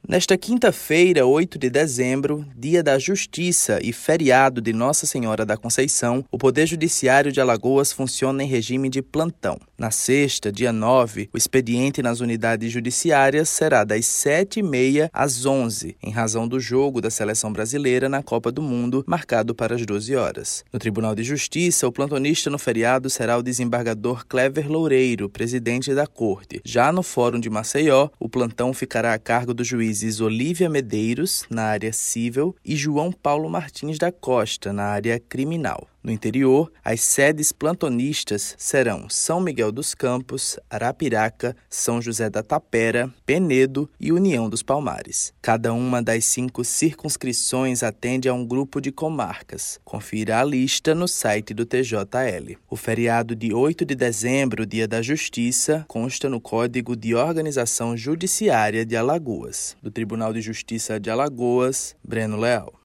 Nesta quinta-feira, 8 de dezembro, dia da Justiça e feriado de Nossa Senhora da Conceição, o Poder Judiciário de Alagoas funciona em regime de plantão. Na sexta, dia 9, o expediente nas unidades judiciárias será das 7h30 às 11h, em razão do jogo da Seleção Brasileira na Copa do Mundo, marcado para as 12 horas. No Tribunal de Justiça, o plantonista no feriado será o desembargador Clever Loureiro, presidente da Corte. Já no Fórum de Maceió, o plantão ficará a cargo do juiz Olívia Medeiros, na área civil, e João Paulo Martins da Costa, na área criminal. No interior, as sedes plantonistas serão São Miguel dos Campos, Arapiraca, São José da Tapera, Penedo e União dos Palmares. Cada uma das 5 circunscrições atende a um grupo de comarcas. Confira a lista no site do TJL. O feriado de 8 de dezembro, Dia da Justiça, consta no Código de Organização Judiciária de Alagoas. Do Tribunal de Justiça de Alagoas, Breno Leal.